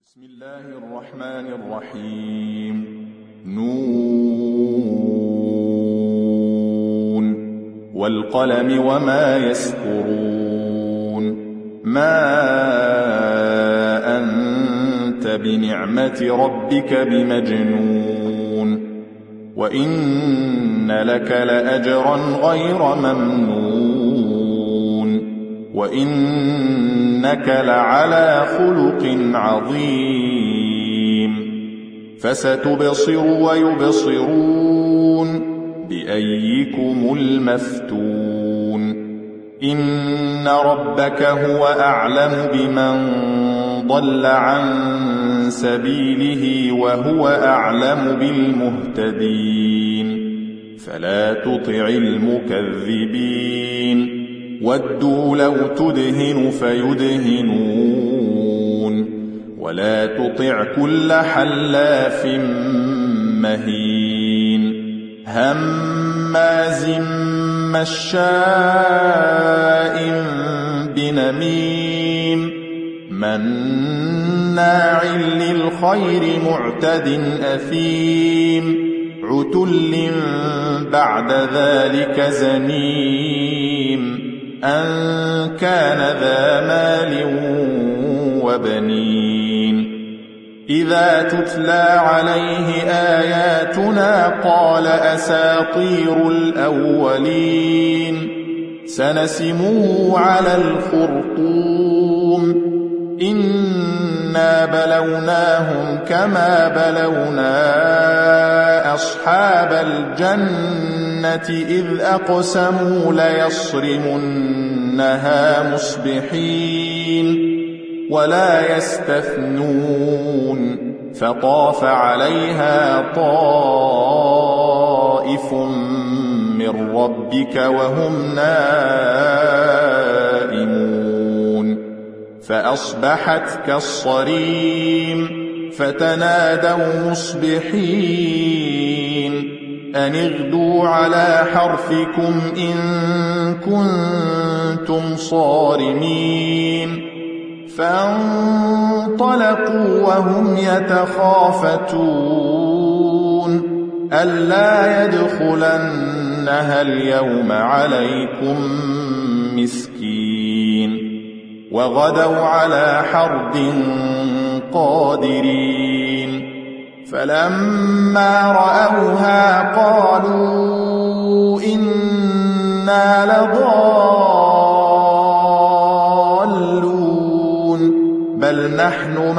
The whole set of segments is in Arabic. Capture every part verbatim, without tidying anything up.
بسم الله الرحمن الرحيم. نون والقلم وما يسطرون. ما أنت بنعمة ربك بمجنون. وإن لك لأجرا غير ممنون. وإنك لعلى خلق عظيم. فستبصر ويبصرون بأيكم المفتون. إن ربك هو أعلم بمن ضل عن سبيله وهو أعلم بالمهتدين. فلا تطع المكذبين. ودوا لو تدهن فيدهنون. ولا تطع كل حلاف مهين. هماز مشاء بنميم. مناع للخير معتد أثيم. عتل بعد ذلك زنيم. أن كان ذا مال وبنين. إذا تتلى عليه آياتنا قال أساطير الأولين. سنسمه على الخرطوم. إنا بلوناهم كما بلونا أصحاب الجنة إذ أقسموا ليصرمنها مصبحين ولا يستثنون. فطاف عليها طائف من ربك وهم نائمون. فأصبحت كالصريم. فتنادوا مصبحين أن اغدوا على حرثكم إن كنتم صارمين. فانطلقوا وهم يتخافتون ألا يدخلنها اليوم عليكم مسكين. وغدوا على حرد قادرين. فلما رأوها قالوا إنا لضالون بل نحن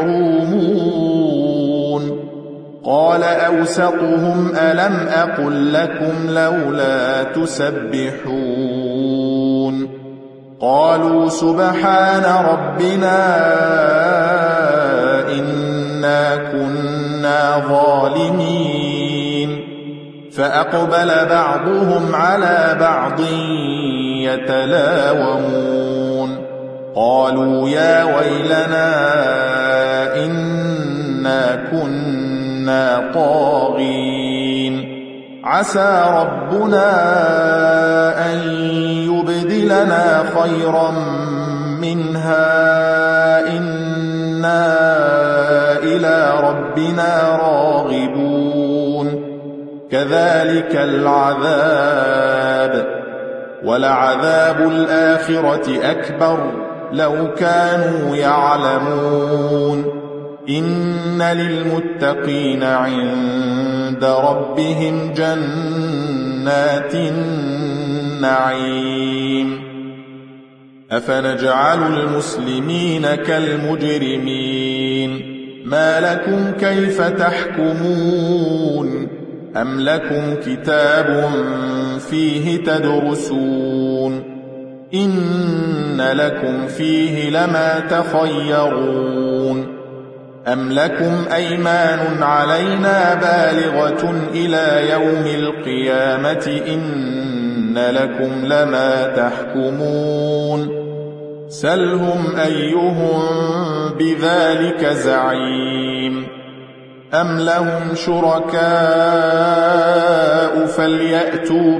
محرومون. قال أوسطهم ألم أقل لكم لولا تسبحون. قالوا سبحان ربنا إنا كنا ظالمين. فأقبل بعضهم على بعض يتلاومون. قالوا يا ويلنا إنا كنا طاغين. عسى ربنا أن يبدلنا خيرا منها إنا إلى ربنا راغبون. كذلك العذاب. ولعذاب الآخرة أكبر لو كانوا يعلمون. إن للمتقين عند ربهم جنات النعيم. أفنجعل المسلمين كالمجرمين. ما لكم كيف تحكمون. أم لكم كتاب فيه تدرسون. إن لكم فيه لما تخيرون. أم لكم أيمان علينا بالغة إلى يوم القيامة إن لكم لما تحكمون. سلهم أيهم بذلك زعيم. أم لهم شركاء فليأتوا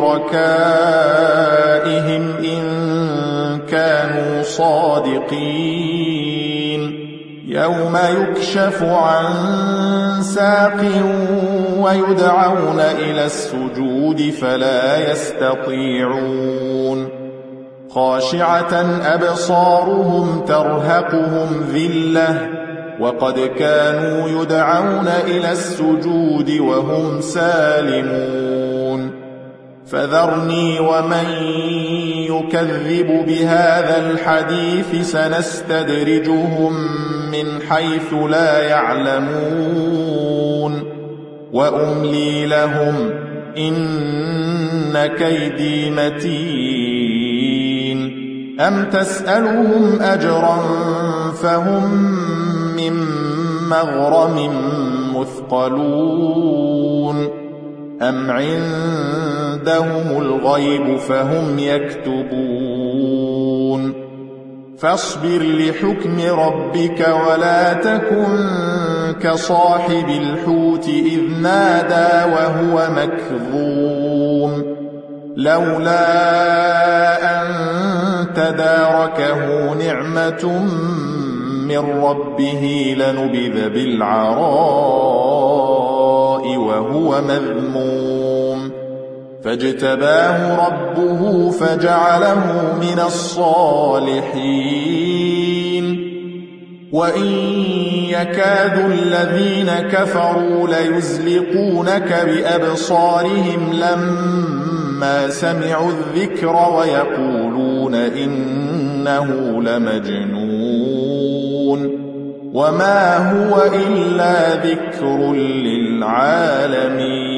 بشركائهم إن كانوا صادقين. يوم يكشف عن ساق ويدعون إلى السجود فلا يستطيعون خاشعة أبصارهم ترهقهم ذلة وقد كانوا يدعون إلى السجود وهم سالمون فذرني ومن يكذب بهذا الحديث سنستدرجهم من حيث لا يعلمون وأملي لهم إن كيدي متين أم تسألهم أجرا فهم من مغرم مثقلون أم عندهم الغيب فهم يكتبون فاصبر لحكم ربك ولا تكن كصاحب الحوت إذ نادى وهو مكظوم لولا أن تداركه نعمة من ربه لنبذ بالعراء وهو مذموم فاجتباه ربه فجعله من الصالحين وإن يكاد الذين كفروا ليزلقونك بأبصارهم لما سمعوا الذكر ويقولون إنه لمجنون وما هو إلا ذكر للعالمين